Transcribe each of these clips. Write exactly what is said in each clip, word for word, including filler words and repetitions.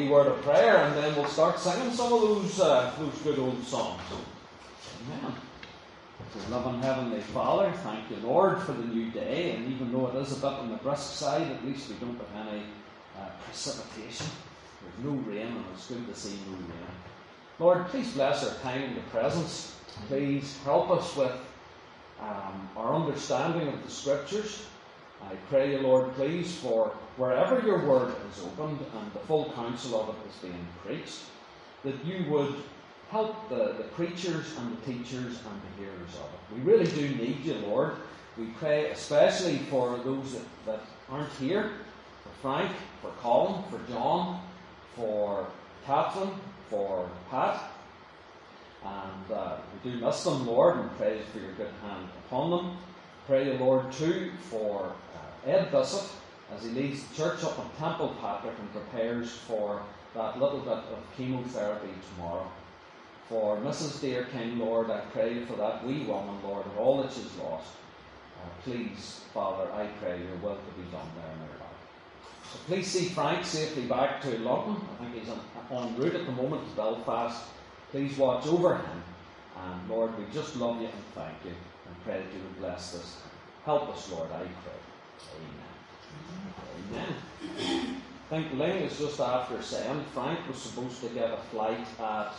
word of prayer, and then we'll start singing some of those, uh, those good old songs. Amen. Dear loving Heavenly Father, thank you, Lord, for the new day. And even though it is a bit on the brisk side, at least we don't have any uh, precipitation. There's no rain, and it's good to see no rain. Lord, please bless our time in the presence. Please help us with um, our understanding of the Scriptures. I pray you, Lord, please, for wherever your word is opened and the full counsel of it is being preached, that you would help the, the preachers and the teachers and the hearers of it. We really do need you, Lord. We pray especially for those that, that aren't here, for Frank, for Colin, for John, for Catherine, for Pat. And uh, we do miss them, Lord, and pray for your good hand upon them. Pray you, Lord, too, for uh, Ed Bissett as he leads the church up in Temple Patrick and prepares for that little bit of chemotherapy tomorrow. For Missus Dear King, Lord, I pray for that wee woman, Lord, and all that she's lost. Uh, please, Father, I pray your will to be done there in her life. So please see Frank safely back to London. I think he's on, on route at the moment to Belfast. Please watch over him. And Lord, we just love you and thank you. And pray that you would bless this time. Help us, Lord, I pray. Amen. Amen. I think Ling is just after saying Frank was supposed to get a flight at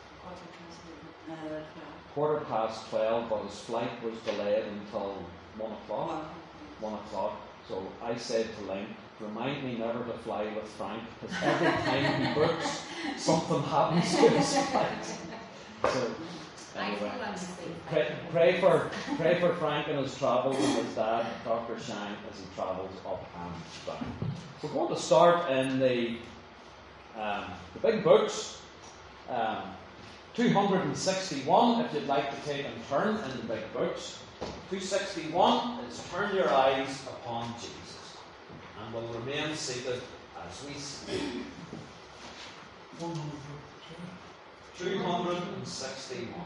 quarter past twelve, but his flight was delayed until one o'clock. One o'clock. So I said to Ling, remind me never to fly with Frank, because every time he books, something happens to his flight. So anyway, pray, pray for pray for Frank and his travels and his dad, Doctor Shank, as he travels up and down. We're going to start in the um, the big books. Um, two hundred sixty-one, if you'd like to take and turn in the big books. two sixty-one is Turn Your Eyes Upon Jesus. And we'll remain seated as we sing. two hundred sixty-one.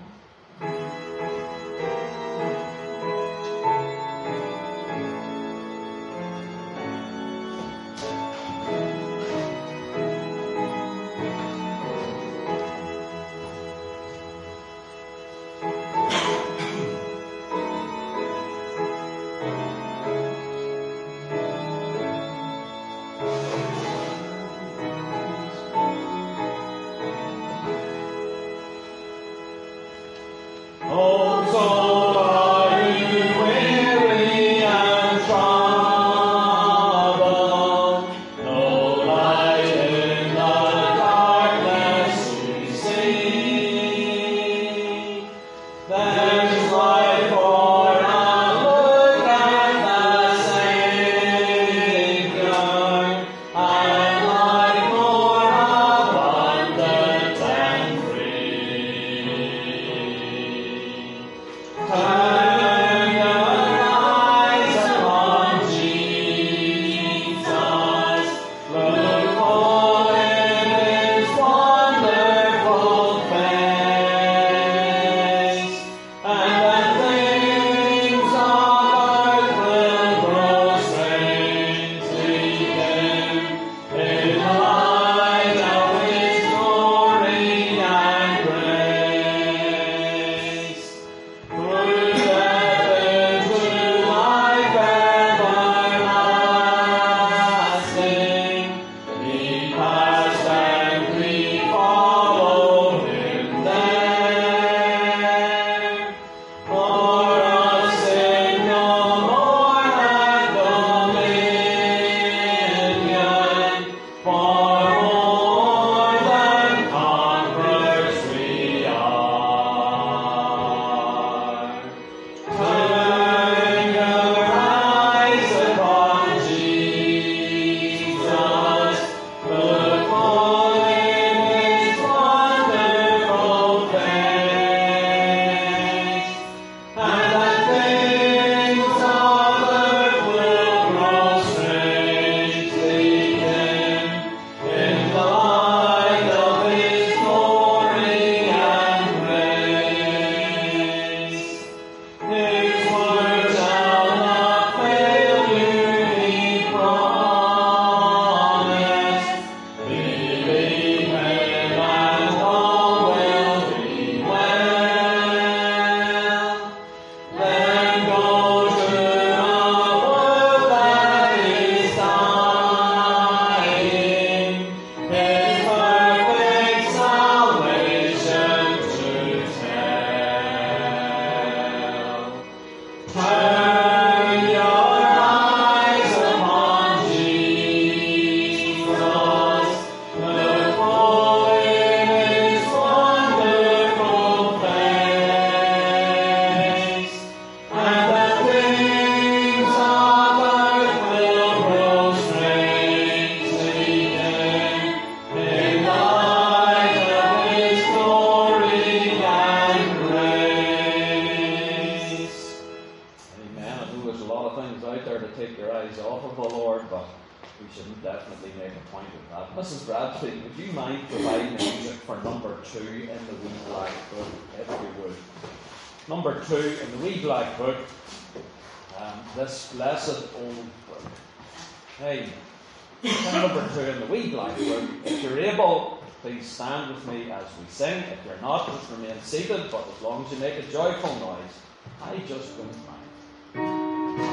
Missus Bradfield, would you mind providing music for number two in the wee black book, if you would? Number two in the wee black book, um, this blessed old book. Hey, number two in the wee black book. If you're able, please stand with me as we sing. If you're not, just remain seated, but as long as you make a joyful noise, I just don't mind.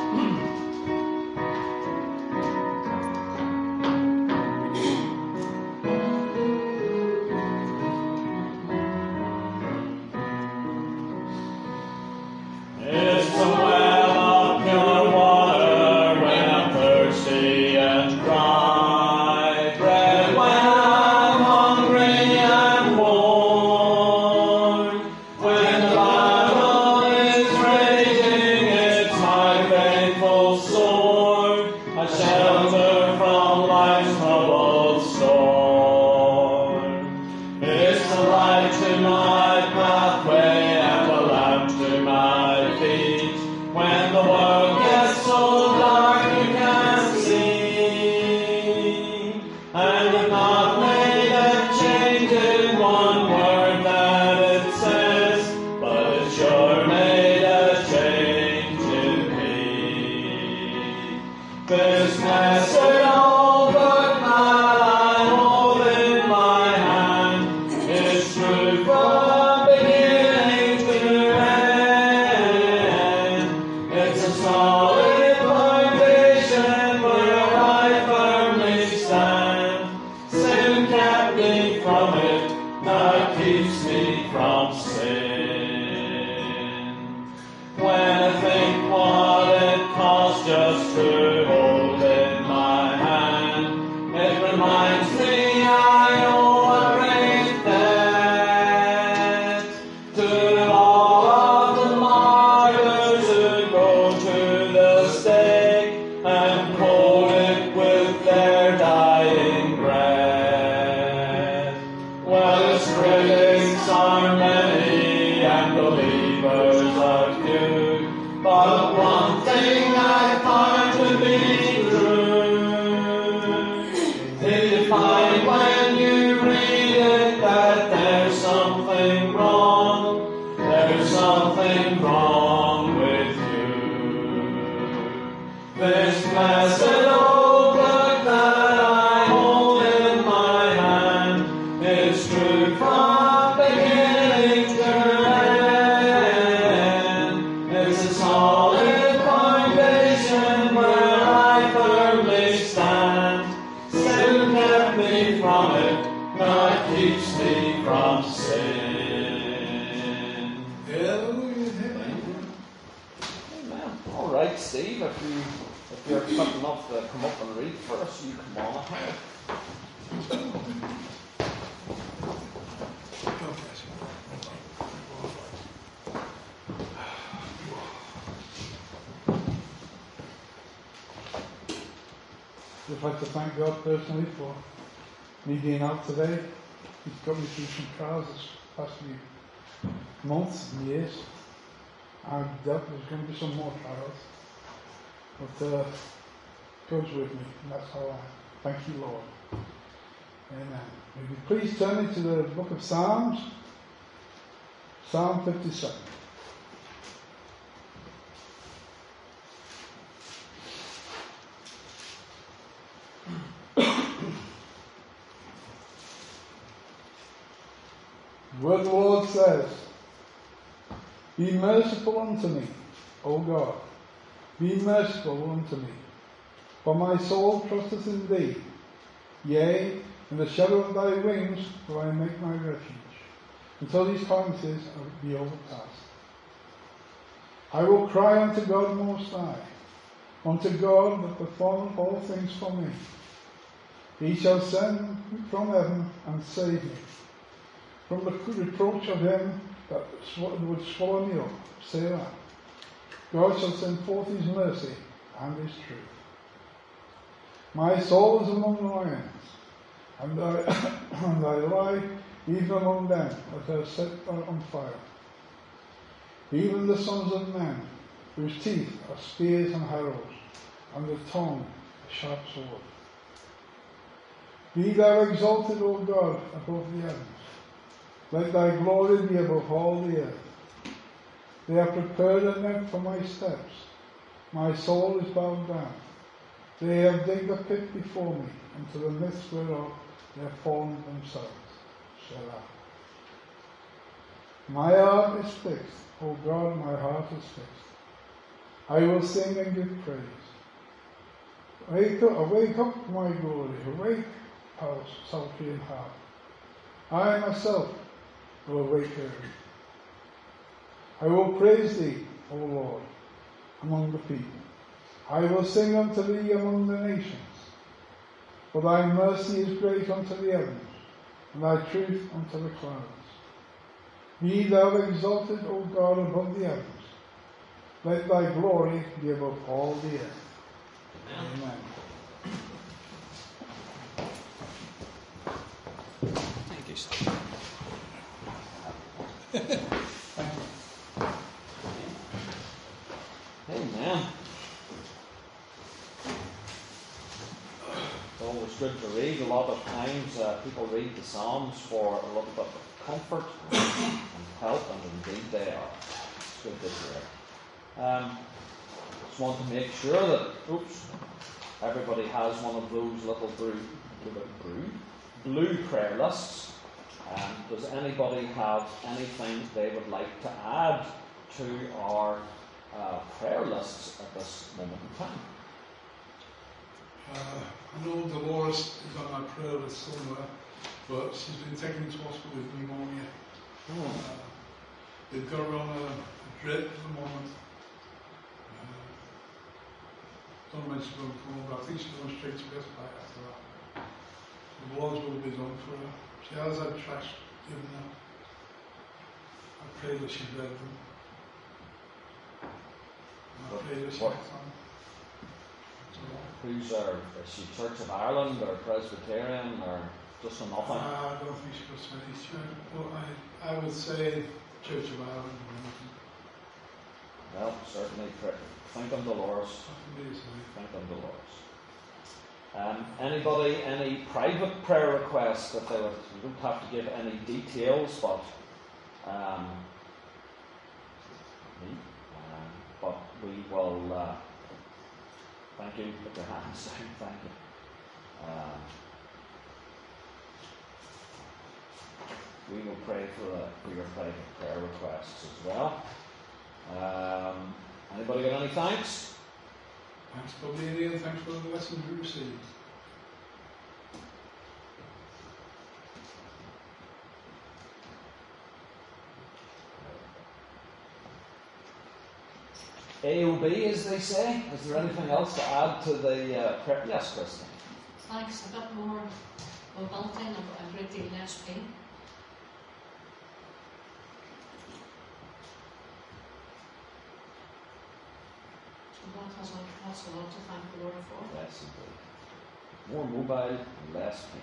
I'd like to thank God personally for me being out today. He's got me through some trials this past few months and years. I doubt there's going to be some more trials. But uh, God's with me, and that's how I thank you, Lord. Amen. Will you please turn me to the book of Psalms, Psalm fifty-seven. The word of the Lord says, "Be merciful unto me, O God, be merciful unto me. For my soul trusteth in thee. Yea, in the shadow of thy wings will I make my refuge, until these calamities be overpast. I will cry unto God Most High, unto God that performeth all things for me. He shall send from heaven and save me from the reproach of him that would swallow me up. Selah. God shall send forth his mercy and his truth. My soul is among the lions, and I, and I lie even among them that are set on fire. Even the sons of men, whose teeth are spears and arrows, and the tongue a sharp sword. Be thou exalted, O God, above the heavens. Let thy glory be above all the earth. They have prepared a net for my steps. My soul is bowed down. They have digged a pit before me, into the midst whereof they have fallen themselves. Selah. My heart is fixed, O God, my heart is fixed. I will sing and give praise. Wake up, awake up, my glory, awake, O sultry in heart. I myself will awake early. I will praise thee, O Lord, among the people. I will sing unto thee among the nations. For thy mercy is great unto the heavens, and thy truth unto the clouds. Be thou exalted, O God, above the heavens. Let thy glory be above all the earth. Amen. Thank you, sir. Amen. It's always good to read. A lot of times uh, people read the Psalms for a little bit of comfort and help, and indeed they are. It's good to hear. Um, just want to make sure that, oops, everybody has one of those little blue, blue, blue prayer lists. Um, does anybody have anything they would like to add to our uh, prayer lists at this moment in time? Uh, I know Dolores is on my prayer list somewhere, but she's been taken to hospital with pneumonia. Oh. Uh, they've got her on a, a drip at the moment. Uh, don't know when she's going to come over. I think she's going straight to respite after that. The blood will be done for her. She has had trash given her. I pray that she's read them. And I pray that she gets on. So, Who's our, is she Church of Ireland or Presbyterian or just a nothing? Uh, I don't think she goes to any church, but I, I would say Church of Ireland. Well, certainly pray. Thank on Dolores. Amazing. Thank on Dolores. Um, anybody, any private prayer requests that they would, you don't have to give any details, but um, me, um, but we will, uh, thank you, put your hands down, thank you. Um, we will pray for, uh, for your private prayer requests as well. Um, anybody got any thanks? Thanks for being here, thanks for the lessons we received. A O B, as they say. Is there anything else to add to the uh, prayer? Yes, Kristen. Thanks. A bit more mobility and a great deal less pain. So that has a, that's a lot to thank the Lord for. Yes, indeed. More mobile and less pain.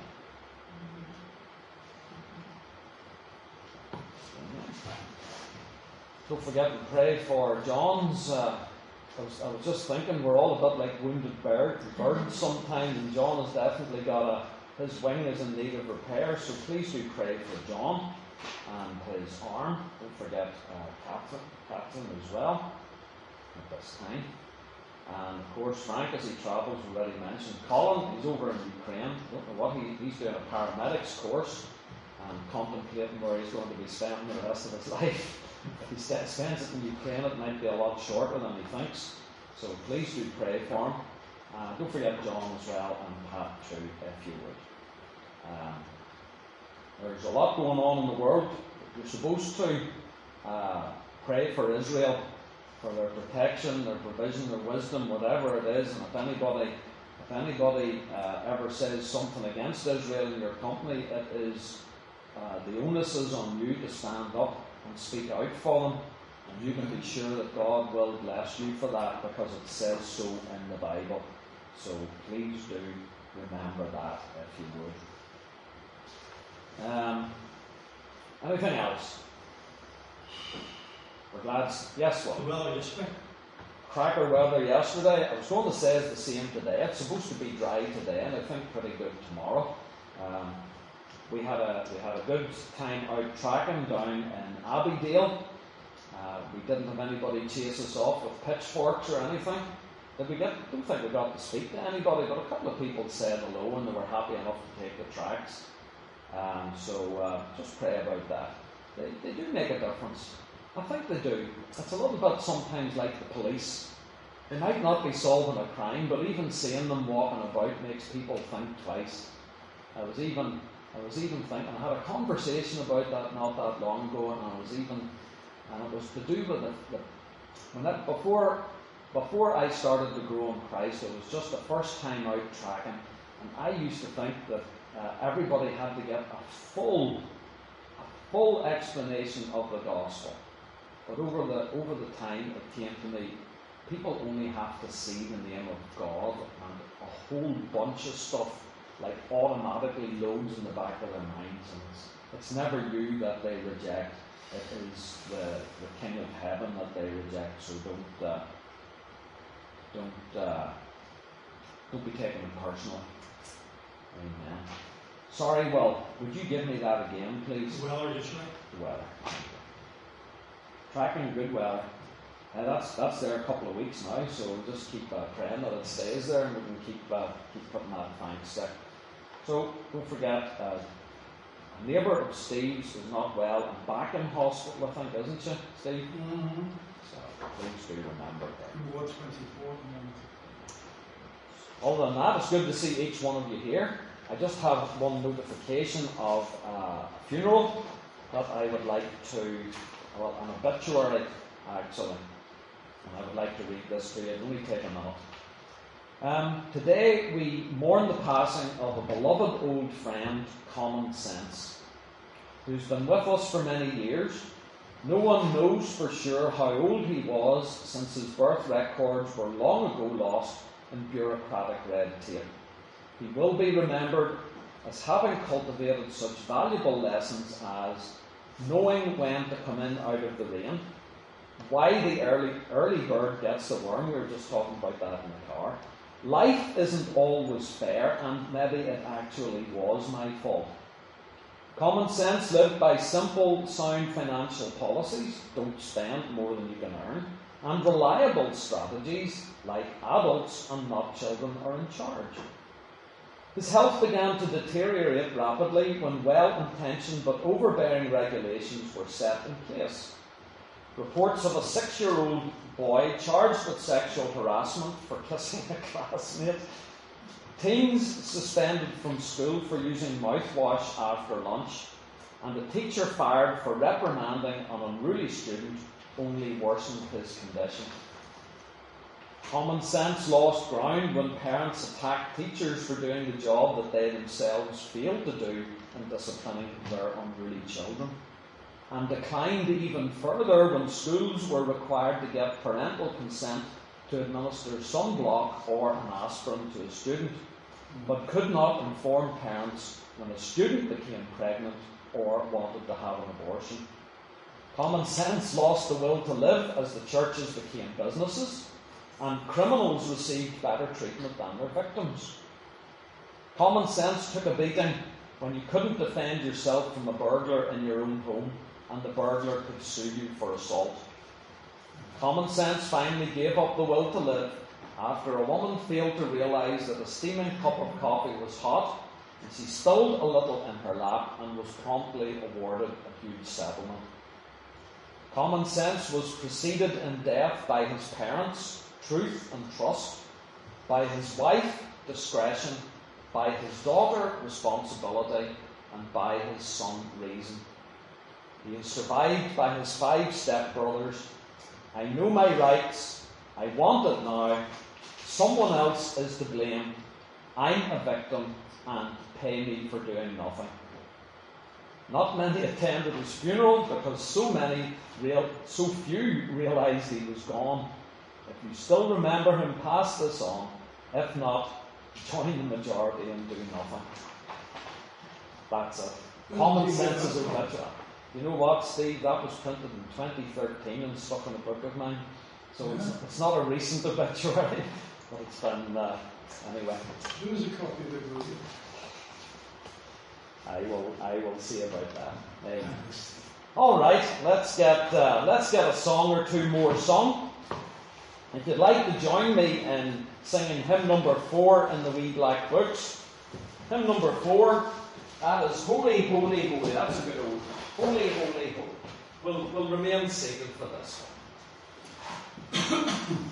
Mm-hmm. Don't forget to pray for John's. Uh, I, was, I was just thinking, we're all a bit like wounded bird, birds sometimes, and John has definitely got a, his wing is in need of repair, so please do pray for John and his arm. Don't forget uh, Catherine, Catherine as well at this time. And of course, Frank, as he travels, we already mentioned. Colin, he's over in Ukraine. I don't know what he, he's doing a paramedics course and contemplating where he's going to be spending the rest of his life. If he st- spends it in Ukraine, it might be a lot shorter than he thinks. So please do pray for him. Uh, don't forget John as well, and Pat too, if you would. Um, there's a lot going on in the world. You're supposed to uh, pray for Israel, for their protection, their provision, their wisdom, whatever it is. And if anybody, if anybody uh, ever says something against Israel in your company, it is uh, the onus is on you to stand up and speak out for them, and you can be sure that God will bless you for that, because it says so in the Bible. So please do remember that, if you would. Um, anything else? We're glad. Yes, what? The weather yesterday. Cracker weather yesterday. I was going to say it's the same today. It's supposed to be dry today, and I think pretty good tomorrow. Um, we had a we had a good time out tracking down in Abbeydale. Uh, we didn't have anybody chase us off with pitchforks or anything. Did we get? I don't think we got to speak to anybody, but a couple of people said hello and they were happy enough to take the tracks. Um, so uh, just pray about that. They, they do make a difference. I think they do. It's a little bit sometimes like the police. They might not be solving a crime, but even seeing them walking about makes people think twice. I was even I was even thinking, I had a conversation about that not that long ago, and I was even, and it was to do with the, the when that, before before I started to grow in Christ, it was just the first time out tracking, and I used to think that uh, everybody had to get a full a full explanation of the gospel. But over the over the time it came to me, people only have to see the name of God, and a whole bunch of stuff like automatically loads in the back of their minds, and it's, it's never you that they reject, it is the, the King of Heaven that they reject. So don't uh, don't uh, don't be taking it personally. Amen. Sorry, well, would you give me that again, please? The weather, usually. The weather. Tracking good weather. Uh, that's that's there a couple of weeks now, so we'll just keep uh, praying that it stays there, and we can keep uh, keep putting that thanks there. So don't forget, uh, a neighbour of Steve's is not well and back in hospital, I think, isn't she, Steve? Mm-hmm. So please do remember that. Ward twenty-four. Other than that, it's good to see each one of you here. I just have one notification of uh, a funeral that I would like to, well, an obituary actually. And I would like to read this to you. It'll only take a minute. Um, today we mourn the passing of a beloved old friend, Common Sense, who's been with us for many years. No one knows for sure how old he was, since his birth records were long ago lost in bureaucratic red tape. He will be remembered as having cultivated such valuable lessons as knowing when to come in out of the rain, why the early early bird gets the worm. We were just talking about that in the car. Life isn't always fair, and maybe it actually was my fault. Common Sense lived by simple, sound financial policies, don't spend more than you can earn, and reliable strategies like adults and not children are in charge. His health began to deteriorate rapidly when well-intentioned but overbearing regulations were set in place. Reports of a six-year-old boy charged with sexual harassment for kissing a classmate, teens suspended from school for using mouthwash after lunch, and a teacher fired for reprimanding an unruly student only worsened his condition. Common Sense lost ground when parents attacked teachers for doing the job that they themselves failed to do in disciplining their unruly children, and declined even further when schools were required to get parental consent to administer sunblock or an aspirin to a student, but could not inform parents when a student became pregnant or wanted to have an abortion. Common Sense lost the will to live as the churches became businesses, and criminals received better treatment than their victims. Common Sense took a beating when you couldn't defend yourself from a burglar in your own home, and the burglar could sue you for assault. Common Sense finally gave up the will to live after a woman failed to realise that a steaming cup of coffee was hot, and she spilled a little in her lap and was promptly awarded a huge settlement. Common Sense was preceded in death by his parents, truth and trust, by his wife, discretion, by his daughter, responsibility, and by his son, reason. He is survived by his five stepbrothers. I know my rights. I want it now. Someone else is to blame. I'm a victim, and pay me for doing nothing. Not many attended his funeral because so many, real, so few realised he was gone. If you still remember him, pass this on. If not, join the majority and do nothing. That's it. Common Sense is a obituary. You know what, Steve? That was printed in twenty thirteen and stuck in a book of mine. So it's, it's not a recent obituary, but it's been, uh, anyway. Who was a copy of the movie? I will, I will see about that. Amen. All right, let's get, uh, let's get a song or two more sung. If you'd like to join me in singing hymn number four in the wee black books. Hymn number four, that is Holy, Holy, Holy. That's a good old one. Holy, Holy, Holy. We'll, we'll remain seated for this one.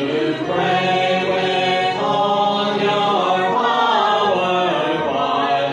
Pray with all your power.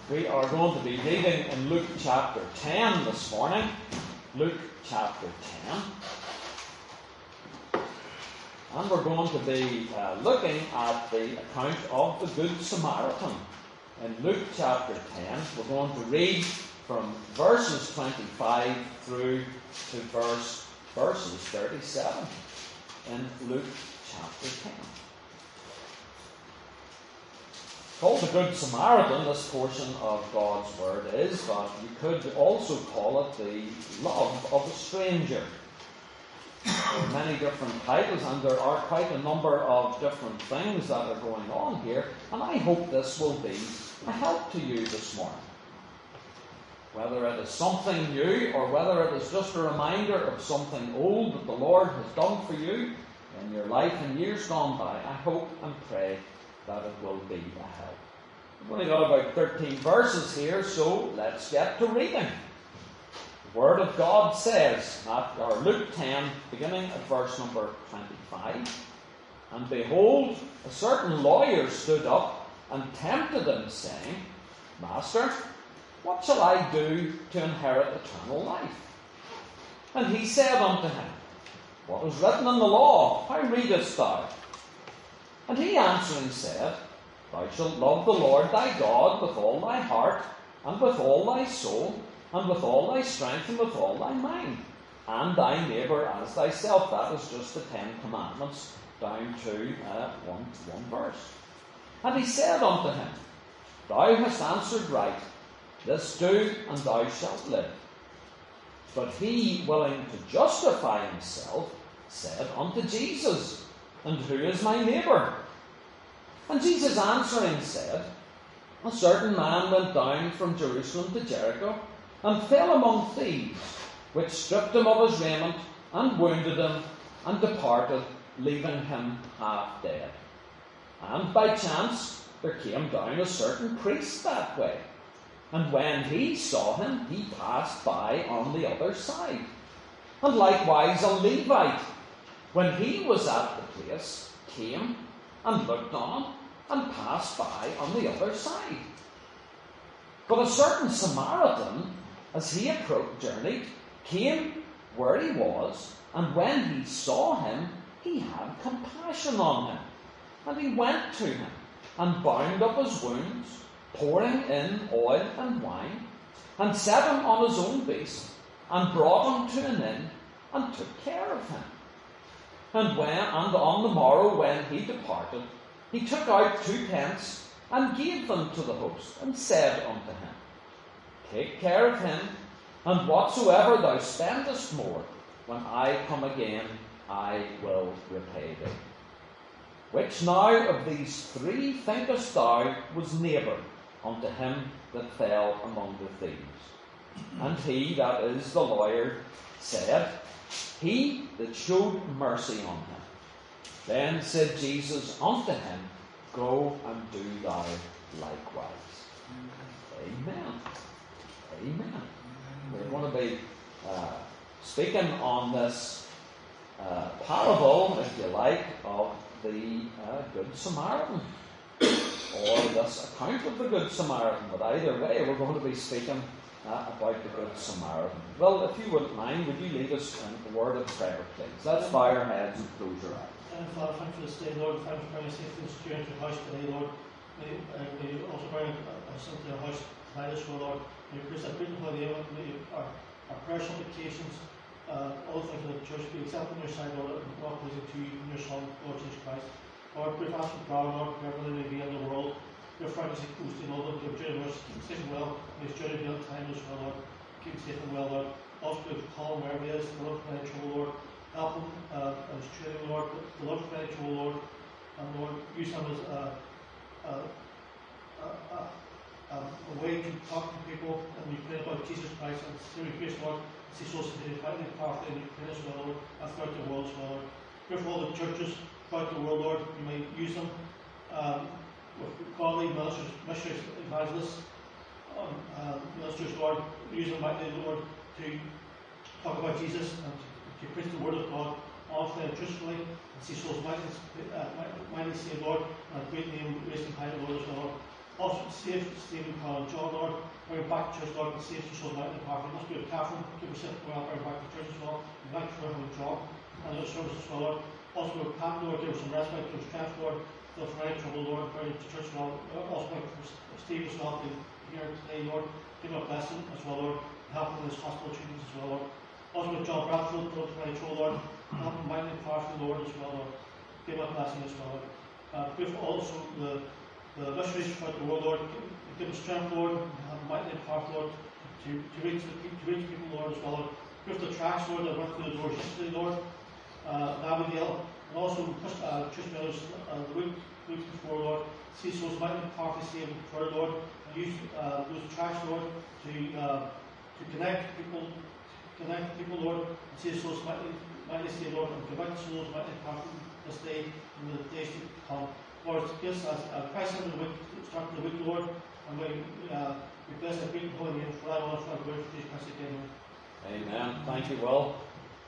We are going to be reading in Luke chapter ten this morning. Luke chapter ten. And we're going to be uh, looking at the account of the Good Samaritan. In Luke chapter ten, we're going to read from verses twenty-five through to verse verses thirty-seven in Luke chapter ten. Called the Good Samaritan, this portion of God's Word is, but you could also call it the love of a stranger. There are many different titles, and there are quite a number of different things that are going on here, and I hope this will be a help to you this morning. Whether it is something new, or whether it is just a reminder of something old that the Lord has done for you in your life in years gone by, I hope and pray that it will be a help. We've only got about thirteen verses here, so let's get to reading. The Word of God says, at or Luke ten, beginning at verse number twenty-five, "And behold, a certain lawyer stood up and tempted him, saying, Master, what shall I do to inherit eternal life? And he said unto him, What is written in the law? How readest thou? And he answering said, Thou shalt love the Lord thy God with all thy heart, and with all thy soul, and with all thy strength, and with all thy mind, and thy neighbour as thyself." That is just the Ten Commandments down to uh, one, one verse. "And he said unto him, Thou hast answered right. This do, and thou shalt live. But he, willing to justify himself, said unto Jesus, And who is my neighbour? And Jesus answering said, A certain man went down from Jerusalem to Jericho, and fell among thieves, which stripped him of his raiment, and wounded him, and departed, leaving him half dead. And by chance there came down a certain priest that way, and when he saw him, he passed by on the other side. And likewise a Levite, when he was at the place, came and looked on, and passed by on the other side. But a certain Samaritan, as he approached, journeyed, came where he was, and when he saw him, he had compassion on him. And he went to him, and bound up his wounds, pouring in oil and wine, and set him on his own beast, and brought him to an inn, and took care of him. And when, and on the morrow when he departed, he took out two pence, and gave them to the host, and said unto him, Take care of him, and whatsoever thou spendest more, when I come again, I will repay thee. Which now of these three thinkest thou was neighbour unto him that fell among the thieves? And he, that is the lawyer, said, He that showed mercy on him. Then said Jesus unto him, Go and do thou likewise. Amen. Amen. We're going to be uh, speaking on this uh, parable, if you like, of the uh, Good Samaritan, or this account of the Good Samaritan. But either way, we're going to be speaking uh, about the Good Samaritan. Well, if you wouldn't mind, would you lead us in a word of prayer, please? Let's bow our heads and close your eyes. And Father, thank you for this day, Lord. Thank you for bringing us safe this journey to the house today, Lord. May, uh, may you also bring us into the house tonight as well, Lord. May you praise that beautiful day, may you, our, our prayer supplications, uh, all things of the church be accepted on your side, Lord, and all pleasing to you and your Son, Lord Jesus Christ. Lord, we ask for power, Lord, wherever they may be in the world. Your friend is close to Lord, your journey was keep safe and well. May his journey be on time as well, Lord. Keep safe and well, Lord. Also, we call him wherever he is, Lord, for any trouble, Lord. Help him uh, and his training, Lord. The Lord for any trouble, Lord. And Lord, use him as a, a, a, a, a way to talk to people. And we pray about Jesus Christ and through grace, Lord. See souls to be fighting powerfully in Ukraine as well, Lord, and throughout the world as well, Lord. Pray for all the churches throughout the world, Lord. You may use them um, with godly ministers, missionaries, evangelists, um, uh, ministers, Lord. Use them mightily, Lord, to talk about Jesus and to, to preach the word of God honestly and truthfully, and see souls mightily, uh, mightily saved, Lord, and a great name raised in high, Lord, as well, Lord. Also also save Stephen, Colin, John, Lord, bring him back to church, Lord, and save your soul, Mountain Park. We must be with Catherine, keep her safe, well, bring her back to church as well. We thank you for her job and other services as well, Lord. Also, with Pat, Lord, give her some respite, give her strength, Lord, for any trouble, Lord, bring her to church as well. Also, thank you for Steve as well, being here today, Lord. Give him a blessing as well, Lord, and help him with his hospital treatments as well, Lord. Also, with John Bradfield, Lord, for any trouble, Lord, help him mightily powerfully, Lord, as well, Lord. Give him a blessing as well, Lord. Uh, give also the the missionaries throughout the world, Lord, give them strength, Lord, and have a mighty power, Lord, to, to, reach the, to reach people, Lord, as well, Lord. Give the tracks, Lord, that went through the doors yesterday, Lord, uh, Abigail, and also uh, Trish Miller's uh, the week, week before, Lord. See souls mighty powerfully saved and preferred, Lord, and use uh, those tracks, Lord, to uh, to connect people, connect people, Lord, and see souls mighty, mighty saved, Lord, and convict souls mighty powerfully this day and the days to come. Lord, give us a Christ in the week, start the week, Lord, and we, uh, we bless the great holy name for that honor, for that glory, for Jesus Christ again. Amen. Thank you, Will.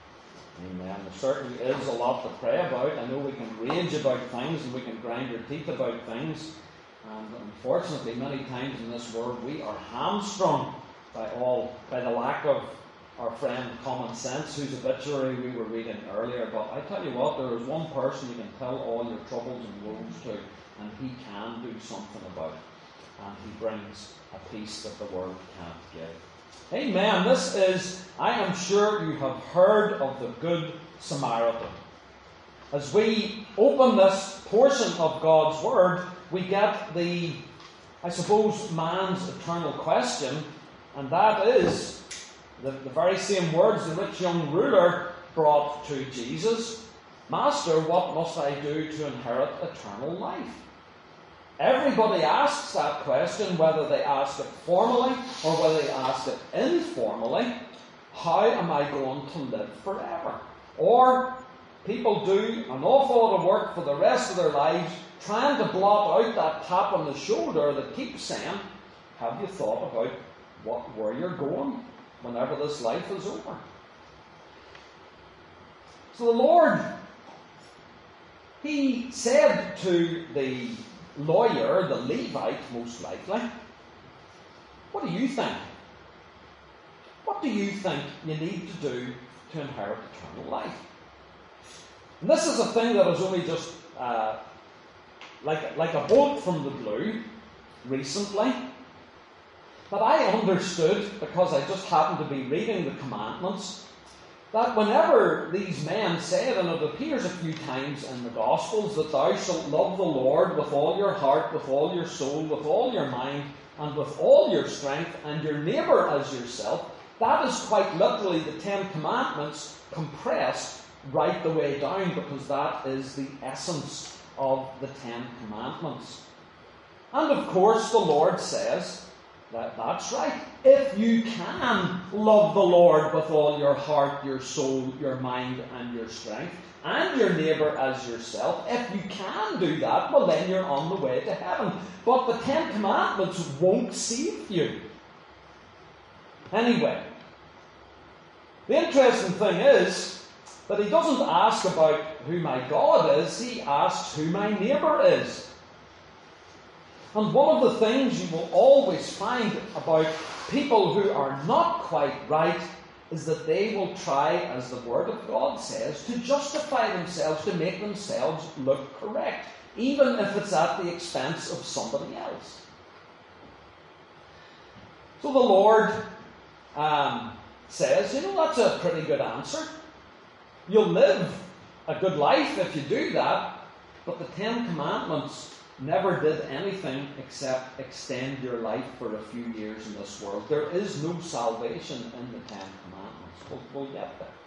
Amen. There certainly is a lot to pray about. I know we can rage about things and we can grind our teeth about things. And unfortunately, many times in this world, we are hamstrung by all, by the lack of our friend Common Sense, whose obituary we were reading earlier. But I tell you what, there is one person you can tell all your troubles and woes to, and he can do something about it. And he brings a peace that the world can't give. Amen. This is, I am sure you have heard of the Good Samaritan. As we open this portion of God's Word, we get the, I suppose, man's eternal question, and that is, The, the very same words the rich young ruler brought to Jesus. Master, what must I do to inherit eternal life? Everybody asks that question, whether they ask it formally or whether they ask it informally. How am I going to live forever? Or people do an awful lot of work for the rest of their lives trying to blot out that tap on the shoulder that keeps saying, have you thought about what, where you're going whenever this life is over? So the Lord, He said to the lawyer, the Levite most likely, what do you think? What do you think you need to do to inherit eternal life? And this is a thing that is only just uh, like, like a bolt from the blue recently. But I understood, because I just happened to be reading the commandments, that whenever these men said, and it appears a few times in the Gospels, that thou shalt love the Lord with all your heart, with all your soul, with all your mind, and with all your strength, and your neighbour as yourself, that is quite literally the Ten Commandments compressed right the way down, because that is the essence of the Ten Commandments. And of course the Lord says, That, that's right. If you can love the Lord with all your heart, your soul, your mind, and your strength, and your neighbour as yourself, if you can do that, well then you're on the way to heaven. But the Ten Commandments won't save you. Anyway, the interesting thing is that he doesn't ask about who my God is, he asks who my neighbour is. And one of the things you will always find about people who are not quite right is that they will try, as the Word of God says, to justify themselves, to make themselves look correct, even if it's at the expense of somebody else. So the Lord um, says, you know, that's a pretty good answer. You'll live a good life if you do that, but the Ten Commandments never did anything except extend your life for a few years in this world. There is no salvation in the Ten Commandments. We'll, we'll get there.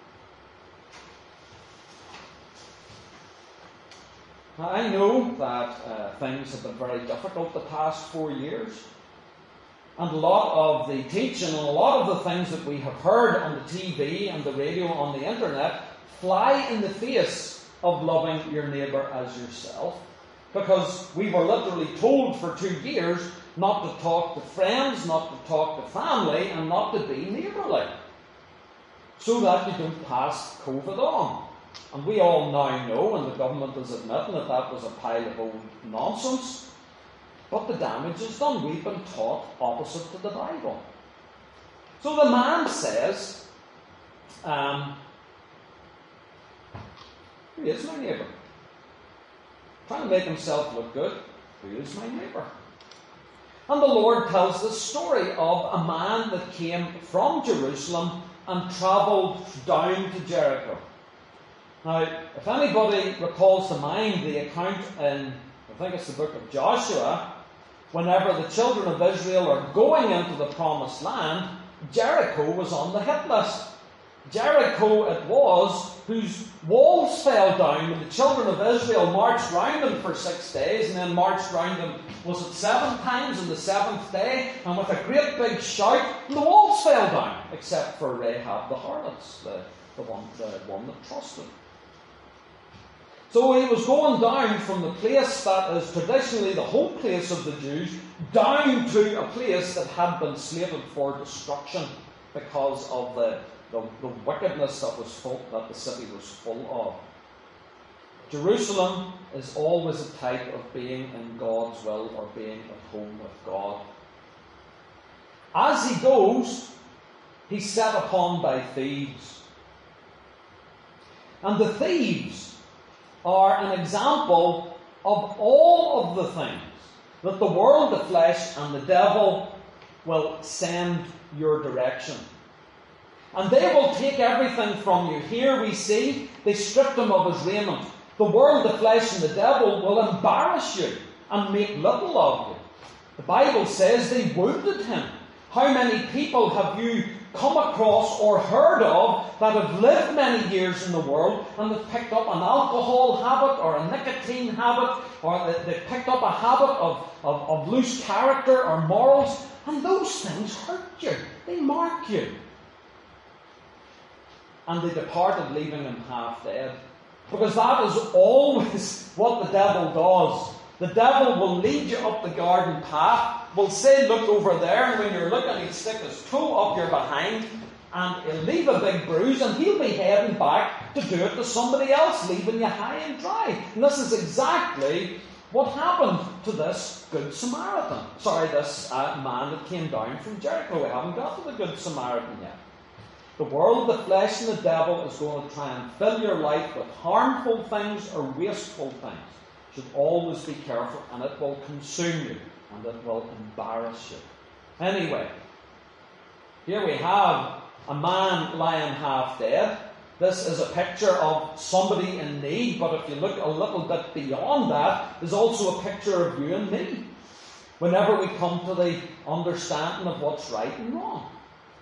Now, I know that uh, things have been very difficult the past four years. And a lot of the teaching and a lot of the things that we have heard on the T V and the radio, on the internet, fly in the face of loving your neighbour as yourself. Because we were literally told for two years not to talk to friends, not to talk to family, and not to be neighbourly. So that you don't pass COVID on. And we all now know, and the government is admitting, that that was a pile of old nonsense. but the damage is done. We've been taught opposite to the Bible. So the man says, um, who is my neighbour? Trying to make himself look good. Who is my neighbour? And the Lord tells the story of a man that came from Jerusalem and travelled down to Jericho. Now, if anybody recalls to mind the account in, I think it's the book of Joshua, whenever the children of Israel are going into the promised land, Jericho was on the hit list. Jericho it was whose walls fell down, and the children of Israel marched round them for six days, and then marched round them, was it seven times on the seventh day, and with a great big shout, and the walls fell down, except for Rahab the harlot, the, the, one, the one that trusted. So he was going down from the place that is traditionally the home place of the Jews, down to a place that had been slated for destruction because of the, the, the wickedness that was full, that the city was full of. Jerusalem is always a type of being in God's will or being at home with God. As he goes, he's set upon by thieves. And the thieves are an example of all of the things that the world, the flesh, and the devil will send your direction. And they will take everything from you. Here we see they stripped him of his raiment. The world, the flesh, and the devil will embarrass you and make little of you. The Bible says they wounded him. How many people have you come across or heard of that have lived many years in the world and have picked up an alcohol habit or a nicotine habit, or they've picked up a habit of, of, of loose character or morals, and those things hurt you. They mark you. And they departed, leaving him half dead. Because that is always what the devil does. The devil will lead you up the garden path, will say, look over there, and when you're looking, he'll stick his toe up your behind, and he'll leave a big bruise, and he'll be heading back to do it to somebody else, leaving you high and dry. And this is exactly what happened to this Good Samaritan. Sorry, this uh, man that came down from Jericho. We haven't got to the Good Samaritan yet. The world, the flesh, and the devil is going to try and fill your life with harmful things or wasteful things. You should always be careful, and it will consume you, and it will embarrass you. Anyway, here we have a man lying half dead. This is a picture of somebody in need, but if you look a little bit beyond that, there's also a picture of you and me. Whenever we come to the understanding of what's right and wrong.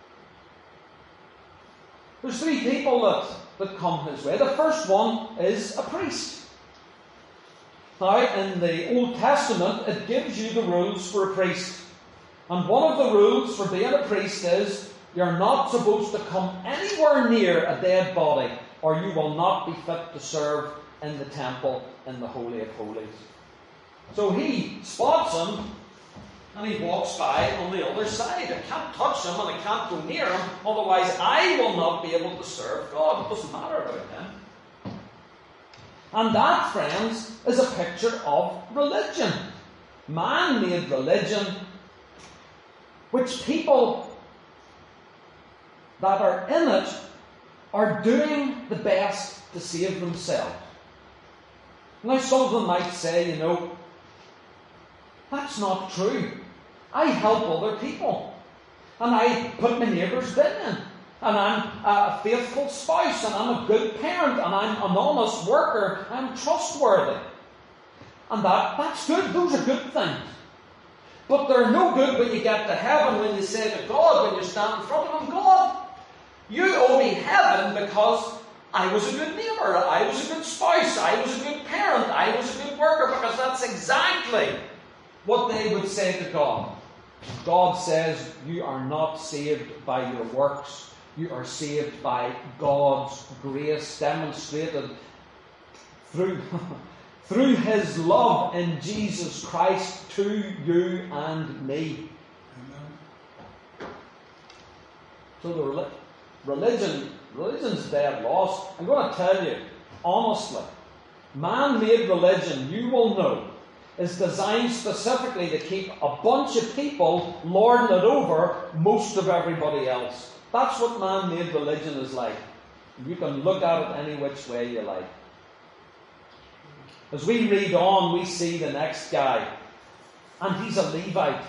There's three people that, that come his way. The first one is a priest. Now, in the Old Testament, it gives you the rules for a priest. And one of the rules for being a priest is you're not supposed to come anywhere near a dead body, or you will not be fit to serve in the temple in the Holy of Holies. So he spots him, and he walks by on the other side. I can't touch him, and I can't go near him, otherwise I will not be able to serve God. It doesn't matter about him. And that, friends, is a picture of religion. Man-made religion, which people that are in it are doing the best to save themselves. Now, some of them might say, you know, that's not true. I help other people. And I put my neighbour's bin in. And I'm a faithful spouse. And I'm a good parent. And I'm an honest worker. I'm trustworthy. And that, that's good. Those are good things. But they're no good when you get to heaven, when you say to God, when you stand in front of Him, God, you owe me heaven because I was a good neighbour. I was a good spouse. I was a good parent. I was a good worker. Because that's exactly what they would say to God. God says, you are not saved by your works. You are saved by God's grace demonstrated through, through His love in Jesus Christ to you and me. Amen. So the religion, religion's dead lost. I'm going to tell you, honestly, man-made religion, you will know is designed specifically to keep a bunch of people lording it over most of everybody else. That's what man-made religion is like. You can look at it any which way you like. As we read on, we see the next guy, and he's a Levite,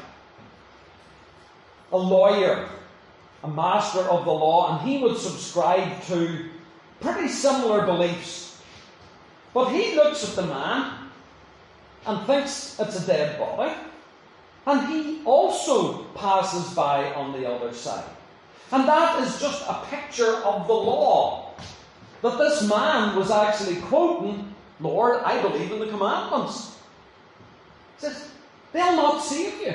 a lawyer, a master of the law, and he would subscribe to pretty similar beliefs. But he looks at the man and thinks it's a dead body, and he also passes by on the other side. And that is just a picture of the law, that this man was actually quoting, Lord, I believe in the commandments. He says, they'll not save you.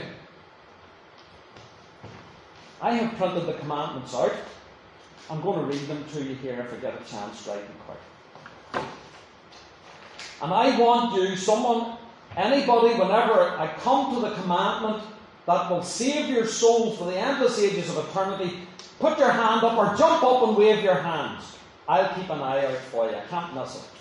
I have printed the commandments out. I'm going to read them to you here if I get a chance right and quick. And I want you, someone, anybody, whenever I come to the commandment that will save your souls for the endless ages of eternity, put your hand up or jump up and wave your hands. I'll keep an eye out for you. I can't miss it.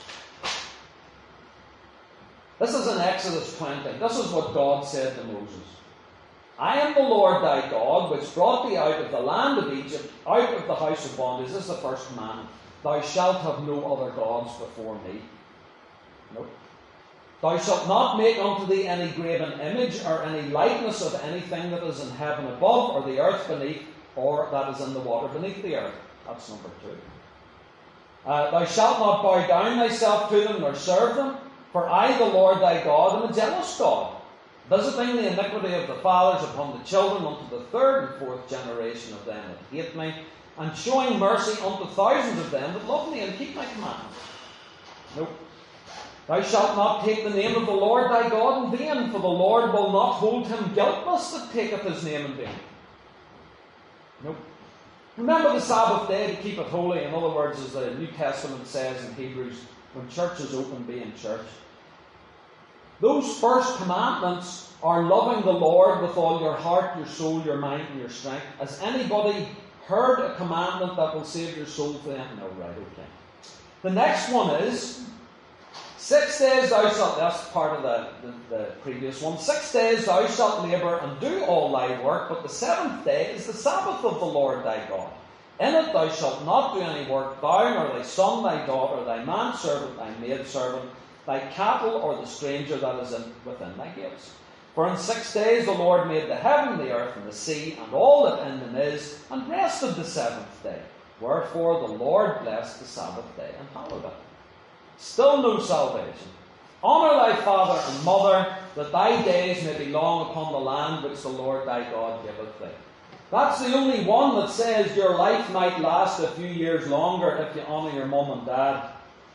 This is in Exodus twenty. This is what God said to Moses. I am the Lord thy God, which brought thee out of the land of Egypt, out of the house of bondage. This is the first commandment. Thou shalt have no other gods before me. Nope. Thou shalt not make unto thee any graven image, or any likeness of anything that is in heaven above, or the earth beneath, or that is in the water beneath the earth. That's number two. Uh, thou shalt not bow down thyself to them, nor serve them, for I, the Lord thy God, am a jealous God, visiting the iniquity of the fathers upon the children unto the third and fourth generation of them that hate me, and showing mercy unto thousands of them that love me and keep my commandments. Nope. Thou shalt not take the name of the Lord thy God in vain, for the Lord will not hold him guiltless that taketh his name in vain. Nope. Remember the Sabbath day to keep it holy. In other words, as the New Testament says in Hebrews, when church is open, be in church. Those first commandments are loving the Lord with all your heart, your soul, your mind, and your strength. Has anybody heard a commandment that will save your soul for them? No, right, okay. The next one is, six days thou shalt, that's part of the, the, the previous one, six days thou shalt labour and do all thy work, but the seventh day is the Sabbath of the Lord thy God. In it thou shalt not do any work, thou, nor thy son, thy daughter, thy manservant, thy maidservant, thy cattle, or the stranger that is in, within thy gates. For in six days the Lord made the heaven, the earth, and the sea, and all that in them is, and rested the seventh day. Wherefore the Lord blessed the Sabbath day and hallowed it. Still no salvation. Honour thy father and mother, that thy days may be long upon the land which the Lord thy God giveth thee. That's the only one that says your life might last a few years longer if you honour your mum and dad.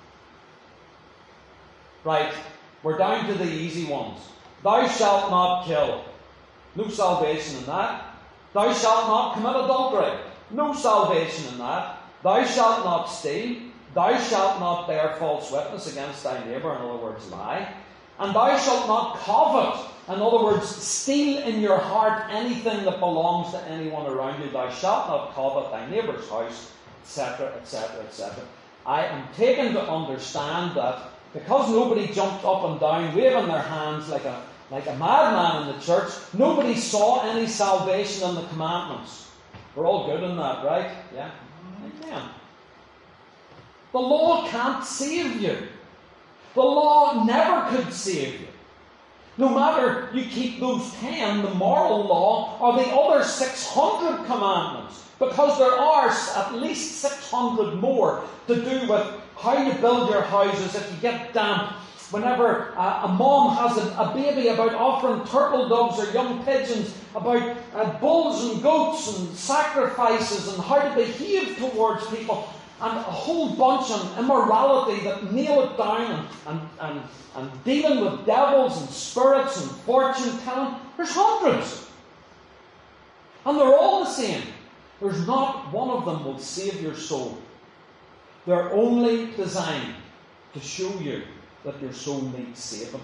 Right, we're down to the easy ones. Thou shalt not kill. No salvation in that. Thou shalt not commit adultery. No salvation in that. Thou shalt not steal. Thou shalt not bear false witness against thy neighbour, in other words, lie. And thou shalt not covet, in other words, steal in your heart anything that belongs to anyone around you. Thou shalt not covet thy neighbour's house, et cetera, et cetera, et cetera. I am taken to understand that because nobody jumped up and down waving their hands like a, like a madman in the church, nobody saw any salvation in the commandments. We're all good in that, right? Yeah? Amen. The law can't save you. The law never could save you. No matter you keep those ten, the moral law, or the other six hundred commandments, because there are at least six hundred more to do with how you build your houses if you get damp. Whenever uh, a mom has a, a baby, about offering turtle doves or young pigeons, about uh, bulls and goats and sacrifices and how to behave towards people, and a whole bunch on immorality that nail it down, and, and, and, and dealing with devils and spirits and fortune telling. There's hundreds. And they're all the same. There's not one of them will save your soul. They're only designed to show you that your soul needs saving.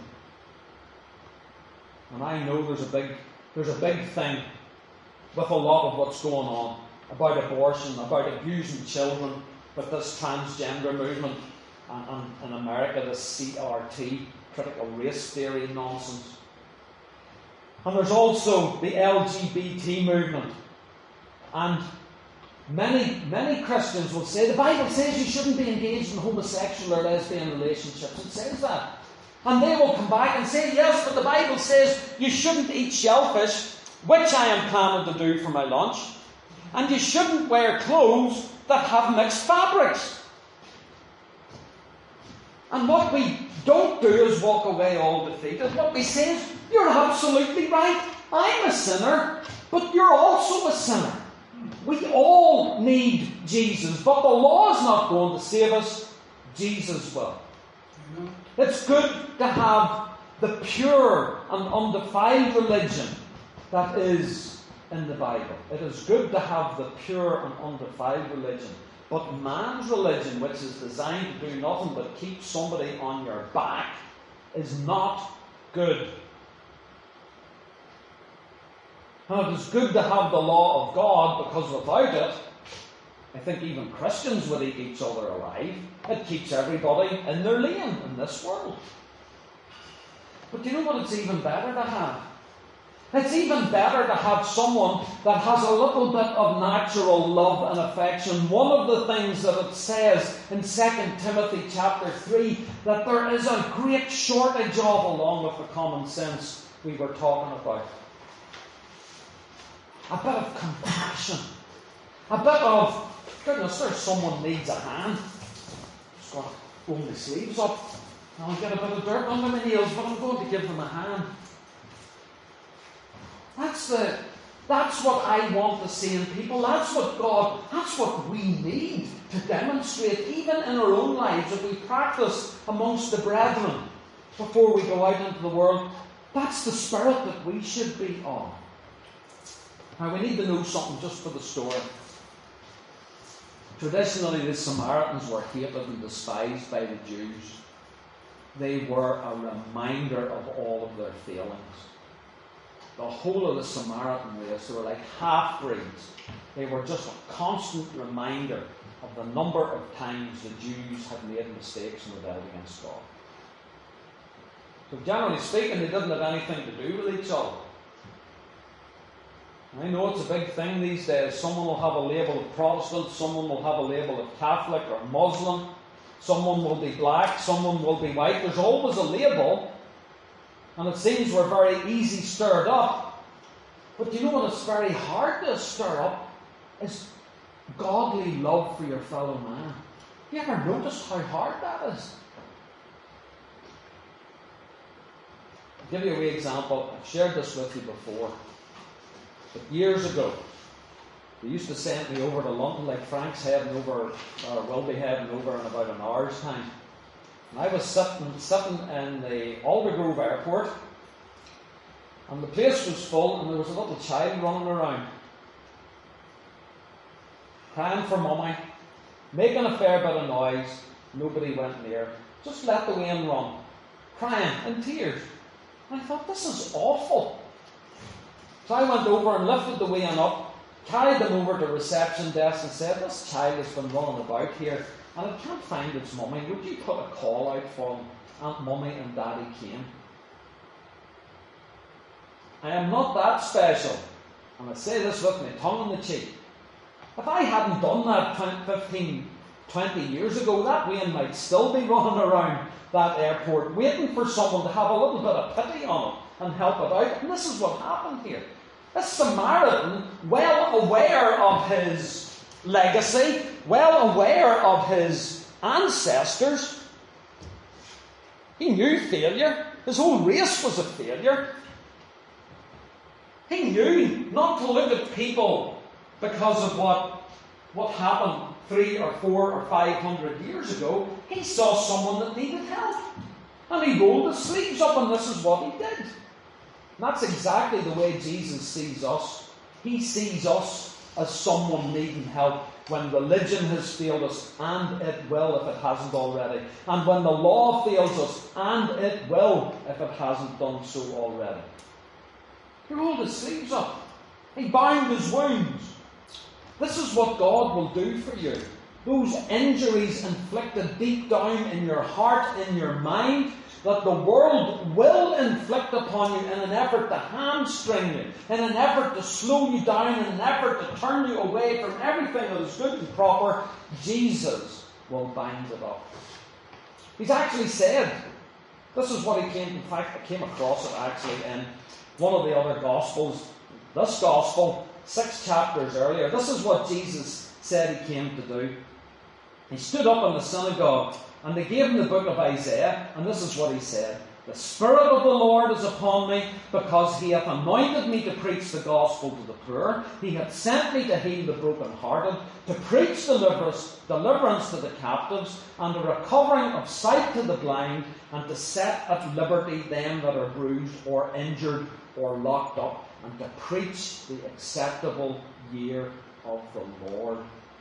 And I know there's a big there's a big thing with a lot of what's going on about abortion, about abusing children, with this transgender movement, and, and in America, this C R T critical race theory nonsense. And there's also the L G B T movement. And many, many Christians will say, the Bible says you shouldn't be engaged in homosexual or lesbian relationships. It says that. And they will come back and say, yes, but the Bible says you shouldn't eat shellfish, which I am planning to do for my lunch. And you shouldn't wear clothes that have mixed fabrics. And what we don't do is walk away all defeated. What we say is, you're absolutely right. I'm a sinner, but you're also a sinner. We all need Jesus, but the law is not going to save us. Jesus will. It's good to have the pure and undefiled religion that is in the Bible. It is good to have the pure and undefiled religion. But man's religion, which is designed to do nothing but keep somebody on your back, is not good. Now, it is good to have the law of God, because without it, I think even Christians would eat each other alive. It keeps everybody in their lane in this world. But do you know what it's even better to have? It's even better to have someone that has a little bit of natural love and affection. One of the things that it says in Second Timothy chapter three, that there is a great shortage of, along with the common sense we were talking about. A bit of compassion. A bit of, goodness, there's someone needs a hand. Just got to roll my sleeves up. I'll get a bit of dirt under my nails, but I'm going to give them a hand. That's the, that's what I want to see in people. That's what God, that's what we need to demonstrate, even in our own lives, that we practice amongst the brethren before we go out into the world. That's the spirit that we should be on. Now, we need to know something just for the story. Traditionally, the Samaritans were hated and despised by the Jews. They were a reminder of all of their failings. The whole of the Samaritan race, they were like half-breeds. They were just a constant reminder of the number of times the Jews had made mistakes and rebelled against God. So generally speaking, they didn't have anything to do with each other. I know it's a big thing these days. Someone will have a label of Protestant, someone will have a label of Catholic or Muslim, someone will be black, someone will be white. There's always a label, and it seems we're very easy stirred up. But do you know what is very hard to stir up? Is godly love for your fellow man. Have you ever noticed how hard that is? I'll give you a wee example. I've shared this with you before. But years ago, they used to send me over to London, like Frank's heading over, or will be heading over in about an hour's time. And I was sitting, sitting in the Aldergrove Airport, and the place was full, and there was a little child running around, crying for mummy, making a fair bit of noise. Nobody went near. Just let the wind run, crying in tears. And I thought, this is awful. So I went over and lifted the wean up, carried them over to the reception desk and said, this child has been running about here and it can't find its mummy. Would you put a call out for him? Aunt Mummy and Daddy came. I am not that special, and I say this with my tongue in the cheek. If I hadn't done that fifteen, twenty years ago, that wean might still be running around that airport waiting for someone to have a little bit of pity on it and help it out. And this is what happened here. This Samaritan, well aware of his legacy, well aware of his ancestors, he knew failure. His whole race was a failure. He knew not to look at people because of what, what happened three or four or five hundred years ago. He saw someone that needed help. And he rolled his sleeves up, and this is what he did. And that's exactly the way Jesus sees us. He sees us as someone needing help when religion has failed us, and it will if it hasn't already. And when the law fails us, and it will if it hasn't done so already. He rolled his sleeves up. He bound his wounds. This is what God will do for you. those injuries inflicted deep down in your heart, in your mind, that the world will inflict upon you in an effort to hamstring you, in an effort to slow you down, in an effort to turn you away from everything that is good and proper, Jesus will bind it up. He's actually said, this is what he came, in fact, I came across it actually in one of the other Gospels, this Gospel, six chapters earlier. This is what Jesus said he came to do. He stood up in the synagogue, and they gave him the book of Isaiah, and this is what he said. The Spirit of the Lord is upon me, because he hath anointed me to preach the gospel to the poor. He hath sent me to heal the brokenhearted, to preach deliverance, deliverance to the captives, and the recovering of sight to the blind, and to set at liberty them that are bruised or injured or locked up, and to preach the acceptable year of the Lord.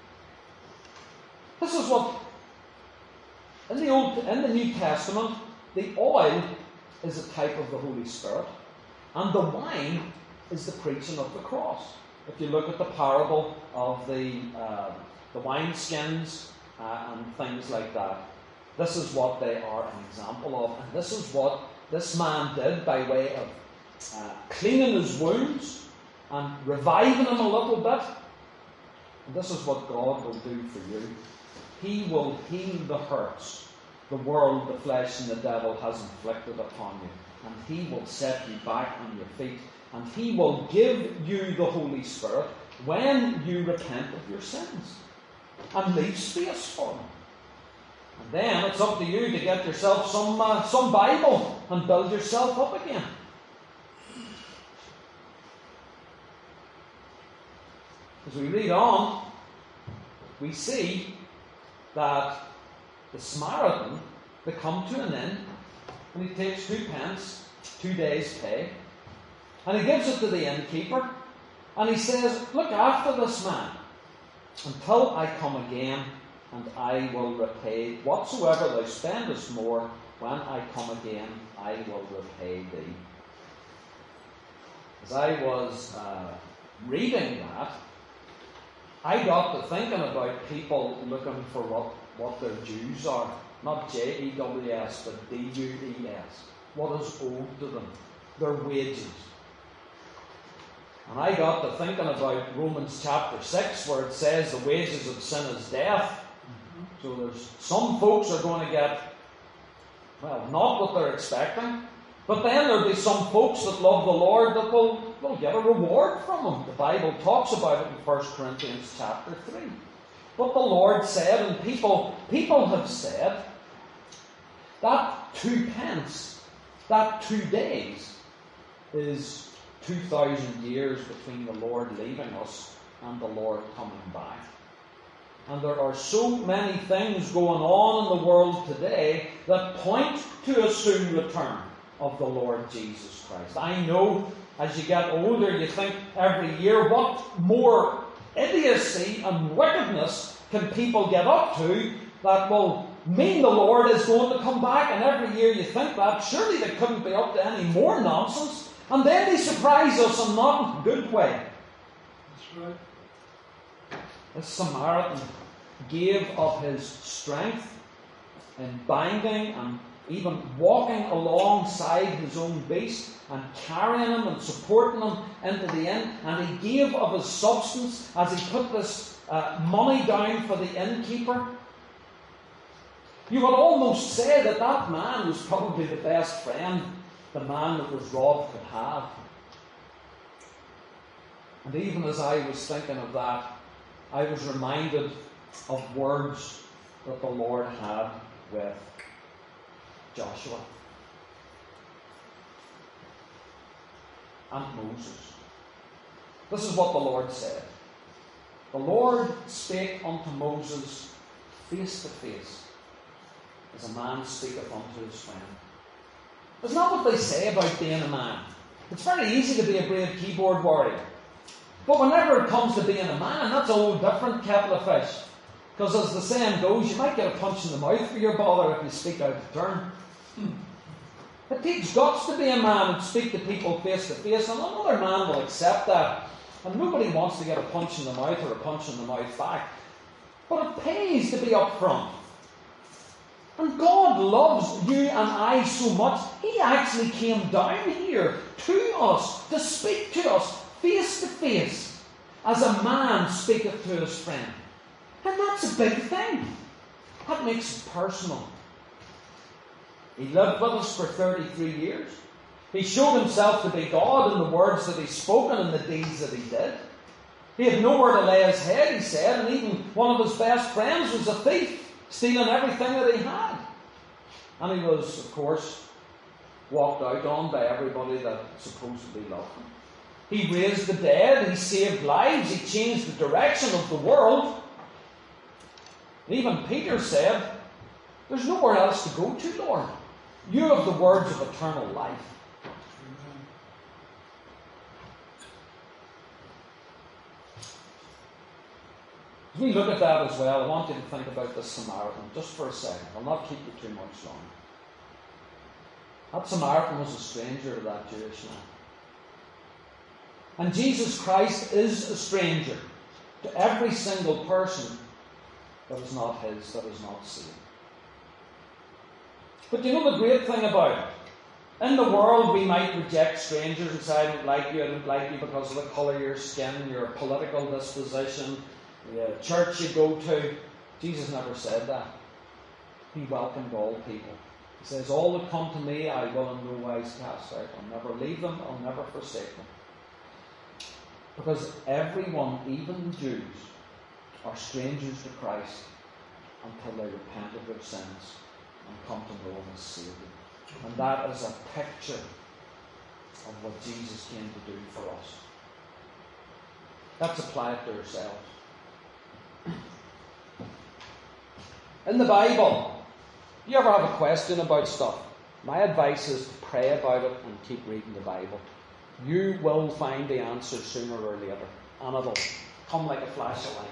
This is what, in the Old, in the New Testament, the oil is a type of the Holy Spirit, and the wine is the preaching of the cross. If you look at the parable of the uh, the wineskins uh, and things like that, this is what they are an example of, and this is what this man did by way of uh, cleaning his wounds and reviving him a little bit. And this is what God will do for you. He will heal the hurts the world, the flesh, and the devil has inflicted upon you. And he will set you back on your feet. And he will give you the Holy Spirit when you repent of your sins and leave space for them. And then it's up to you to get yourself some, uh, some Bible and build yourself up again. As we read on, we see that the Samaritan, they come to an inn, and he takes two pence, two days' pay, and he gives it to the innkeeper, and he says, look after this man until I come again, and I will repay whatsoever thou spendest more. When I come again, I will repay thee. As I was uh, reading that, I got to thinking about people looking for what, what their dues are. Not J E W S, but D U E S. What is owed to them. Their wages. And I got to thinking about Romans chapter six, where it says the wages of sin is death. Mm-hmm. So there's some folks are going to get, well, not what they're expecting. But then there'll be some folks that love the Lord that will, will get a reward from Him. The Bible talks about it in First Corinthians chapter three. But the Lord said, and people, people have said, that two pence, that two days, is two thousand years between the Lord leaving us and the Lord coming back. And there are so many things going on in the world today that point to a soon return of the Lord Jesus Christ. I know as you get older, you think every year, what more idiocy and wickedness can people get up to that will mean the Lord is going to come back? And every year you think that. Surely they couldn't be up to any more nonsense. And then they surprise us in not a good way. That's right. This Samaritan gave of his strength in binding and even walking alongside his own beast and carrying him and supporting him into the inn. And he gave of his substance as he put this uh, money down for the innkeeper. You would almost say that that man was probably the best friend the man that was robbed could have. And even as I was thinking of that, I was reminded of words that the Lord had with Joshua and Moses. This is what the Lord said. The Lord spake unto Moses face to face, as a man speaketh unto his friend. Isn't that what they say about being a man? It's very easy to be a brave keyboard warrior. But whenever it comes to being a man, that's a whole different kettle of fish. Because as the saying goes, you might get a punch in the mouth for your bother if you speak out of turn. It takes guts to be a man and speak to people face to face, and another man will accept that. And nobody wants to get a punch in the mouth or a punch in the mouth back. But it pays to be upfront. And God loves you and I so much, He actually came down here to us, to speak to us face to face, as a man speaketh to his friend. And that's a big thing. That makes it personal. He lived with us for thirty-three years. He showed Himself to be God in the words that He spoke and in the deeds that He did. He had nowhere to lay His head, He said, and even one of His best friends was a thief, stealing everything that he had. And He was, of course, walked out on by everybody that supposedly loved Him. He raised the dead, He saved lives, He changed the direction of the world. And even Peter said, there's nowhere else to go to, Lord. You have the words of eternal life. As we look at that as well, I want you to think about this Samaritan just for a second. I'll not keep you too much longer. That Samaritan was a stranger to that Jewish man. And Jesus Christ is a stranger to every single person that is not His, that is not saved. But you know the great thing about it? In the world we might reject strangers and say, I don't like you, I don't like you because of the colour of your skin, your political disposition, the church you go to. Jesus never said that. He welcomed all people. He says, all that come to me I will in no wise cast out. I'll never leave them, I'll never forsake them. Because everyone, even Jews, are strangers to Christ until they repent of their sins and come to know Him as Saviour. And that is a picture of what Jesus came to do for us. Let's apply it to ourselves. In the Bible, do you ever have a question about stuff? My advice is to pray about it and keep reading the Bible. You will find the answer sooner or later, and it'll come like a flash of lightning.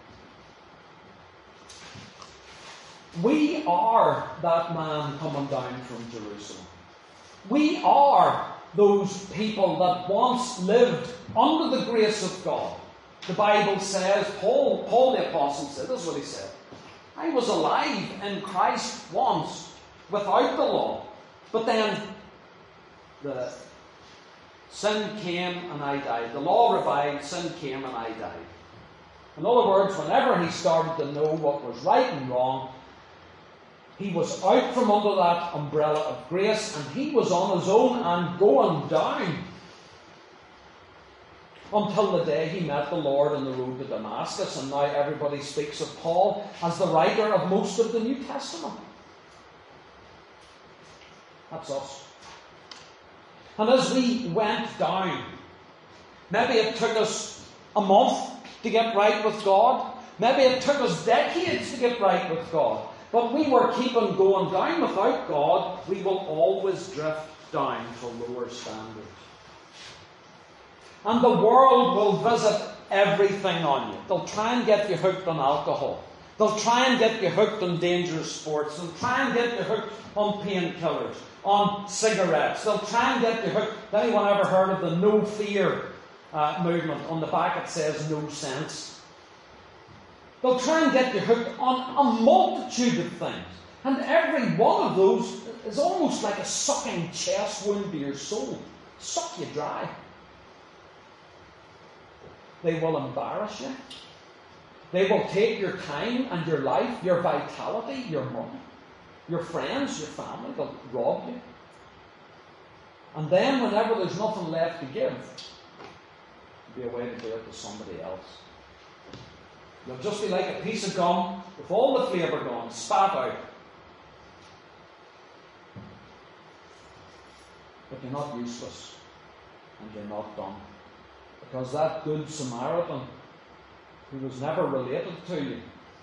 We are that man coming down from Jerusalem. We are those people that once lived under the grace of God. The Bible says, Paul, Paul the Apostle said, this is what he said, I was alive in Christ once without the law, but then the sin came and I died. The law revived, sin came and I died. In other words, whenever he started to know what was right and wrong, he was out from under that umbrella of grace and he was on his own and going down until the day he met the Lord on the road to Damascus. And now everybody speaks of Paul as the writer of most of the New Testament. That's us. And as we went down, maybe it took us a month to get right with God. Maybe it took us decades to get right with God. But we were keeping going down without God. We will always drift down to lower standards. And the world will visit everything on you. They'll try and get you hooked on alcohol. They'll try and get you hooked on dangerous sports. They'll try and get you hooked on painkillers, on cigarettes. They'll try and get you hooked. Has anyone ever heard of the No Fear uh, movement? On the back it says no sense. They'll try and get you hooked on a multitude of things. And every one of those is almost like a sucking chest wound to your soul. Suck you dry. They will embarrass you. They will take your time and your life, your vitality, your money, your friends, your family. They'll rob you. And then whenever there's nothing left to give, there'll be a way to do it to somebody else. You'll just be like a piece of gum with all the flavour gone, spat out. But you're not useless. And you're not done. Because that good Samaritan, who was never related to you,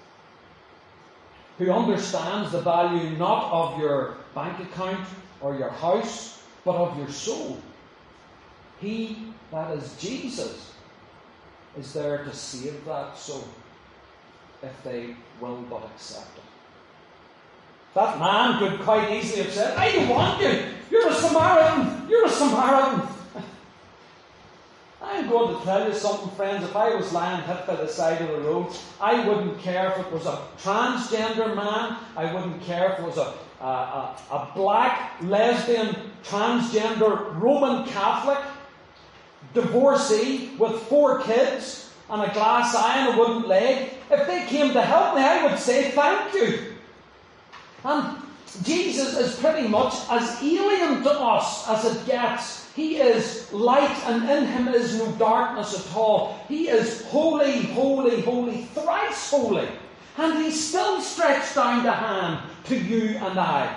who understands the value not of your bank account or your house, but of your soul, he, that is Jesus, is there to save that soul, if they will but accept it. That man could quite easily have said, I don't want you. You're a Samaritan. You're a Samaritan. I I'm going to tell you something, friends. If I was lying hit by the side of the road, I wouldn't care if it was a transgender man. I wouldn't care if it was a, a, a, a black, lesbian, transgender, Roman Catholic, divorcee with four kids and a glass eye and a wooden leg. If they came to help me, I would say thank you. And Jesus is pretty much as alien to us as it gets. He is light, and in him is no darkness at all. He is holy, holy, holy, thrice holy. And he still stretched down the hand to you and I.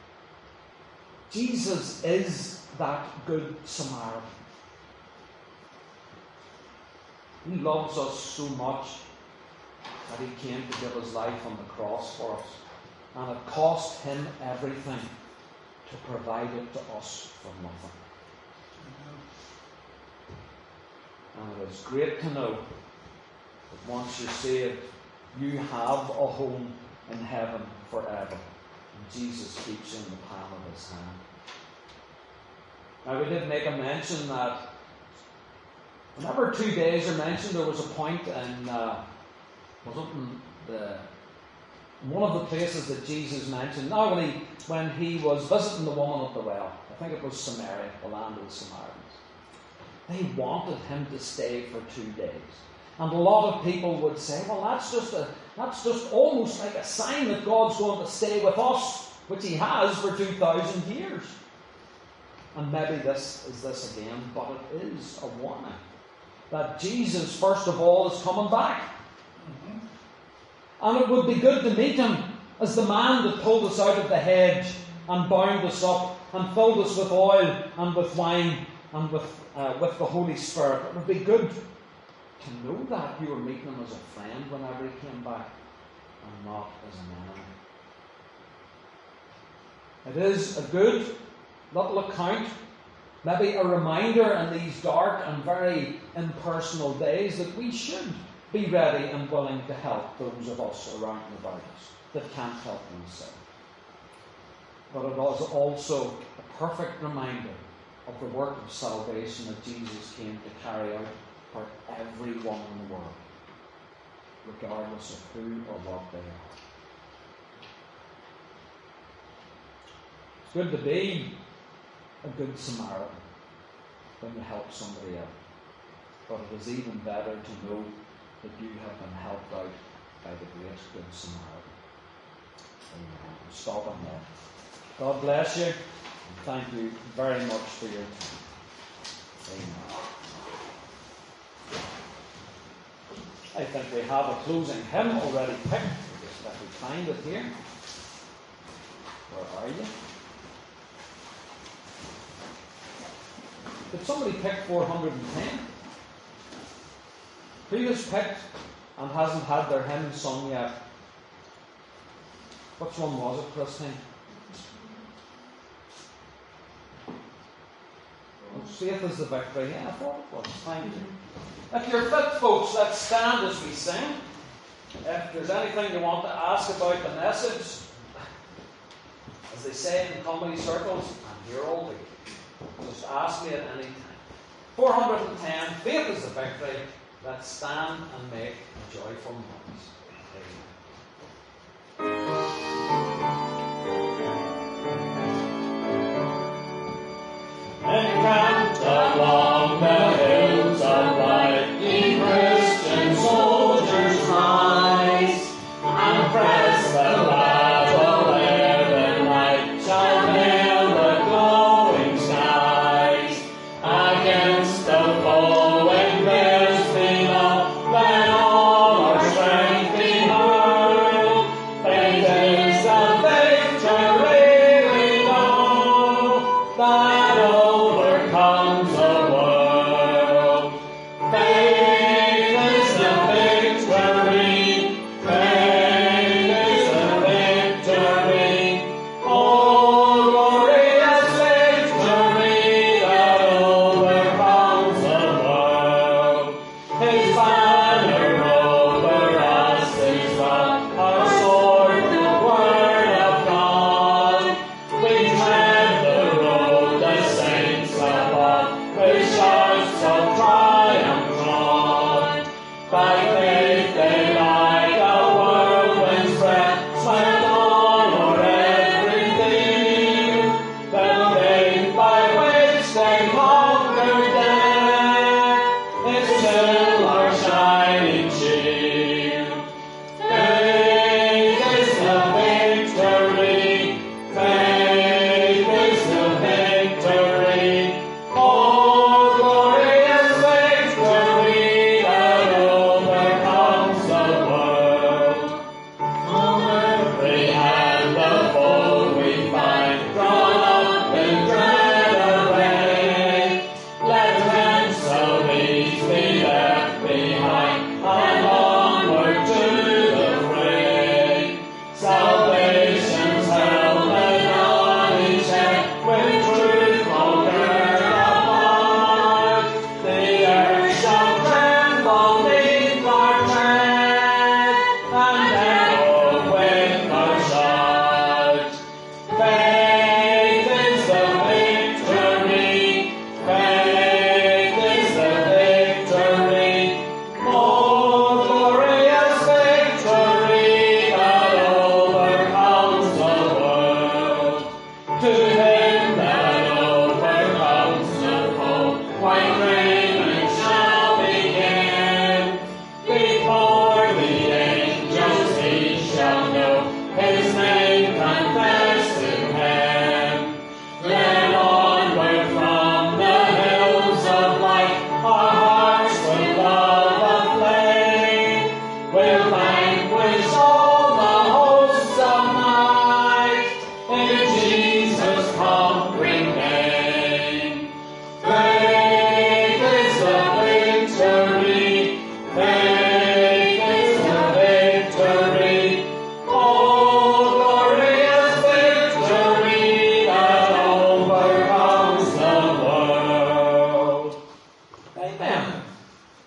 Jesus is that good Samaritan. He loves us so much that he came to give his life on the cross for us. And it cost him everything to provide it to us for nothing. And it is great to know that once you're saved, you have a home in heaven forever. And Jesus keeps you in the palm of his hand. Now, we did make a mention that whenever two days are mentioned, there was a point in, uh, was it in the, one of the places that Jesus mentioned, not only when he was visiting the woman at the well, I think it was Samaria, the land of the Samaritans. They wanted him to stay for two days. And a lot of people would say, well, that's just a, that's just almost like a sign that God's going to stay with us, which he has for two thousand years. And maybe this is this again, but it is a warning that Jesus, first of all, is coming back. Mm-hmm. And it would be good to meet him as the man that pulled us out of the hedge and bound us up and filled us with oil and with wine and with, uh, with the Holy Spirit. It would be good to know that you were meeting him as a friend whenever he came back and not as an enemy. It is a good little account, maybe a reminder in these dark and very impersonal days that we should be ready and willing to help those of us around and about us that can't help themselves. But it is also a perfect reminder of the work of salvation that Jesus came to carry out for everyone in the world, regardless of who or what they are. It's good to be a good Samaritan when you help somebody else. But it is even better to know that you have been helped out by the great good Samaritan. Amen. We'll stop on that. God bless you, and thank you very much for your time. Amen. I think we have a closing hymn already picked. Just let me find it here. Where are you? Did somebody pick four hundred ten? Who has picked and hasn't had their hymn sung yet? Which one was it, Christine? Oh, faith is the victory. Yeah, I thought it was. Thank you. If you're fit, folks, let's stand as we sing. If there's anything you want to ask about the message, as they say in comedy circles, I'm here all week. Just ask me at any time. four hundred ten, faith is the victory. Let's stand and make a joyful noise. Encamped along the hills of light, ye Christian soldiers rise, and press the lad of heaven light shall hail the glowing skies. Against the foe when bears me up, let all our strength be heard.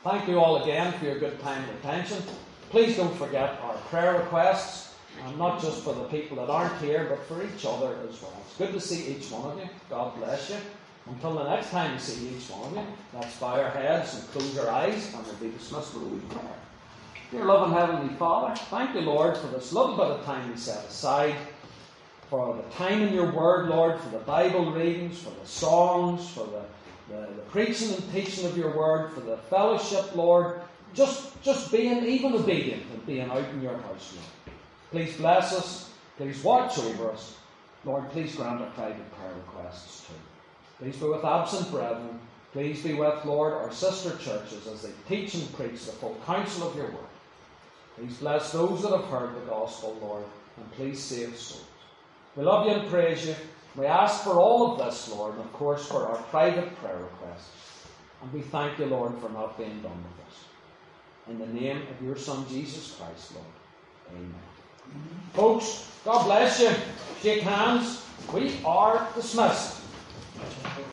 Thank you all again for your good time and attention. Please don't forget our prayer requests, and not just for the people that aren't here, but for each other as well. It's good to see each one of you. God bless you. Until the next time we see each one of you, let's bow our heads and close our eyes, and we'll be dismissed with a wee prayer. Dear loving Heavenly Father, thank you, Lord, for this little bit of time we set aside, for the time in your word, Lord, for the Bible readings, for the songs, for the, the, the preaching and teaching of your word, for the fellowship, Lord, just, just being even obedient and being out in your house, Lord. Please bless us. Please watch over us. Lord, please grant our private prayer requests too. Please be with absent brethren. Please be with, Lord, our sister churches as they teach and preach the full counsel of your word. Please bless those that have heard the gospel, Lord, and please save souls. We love you and praise you. We ask for all of this, Lord, and of course for our private prayer requests. And we thank you, Lord, for not being done with us. In the name of your Son, Jesus Christ, Lord. Amen. Mm-hmm. Folks, God bless you. Shake hands. We are dismissed.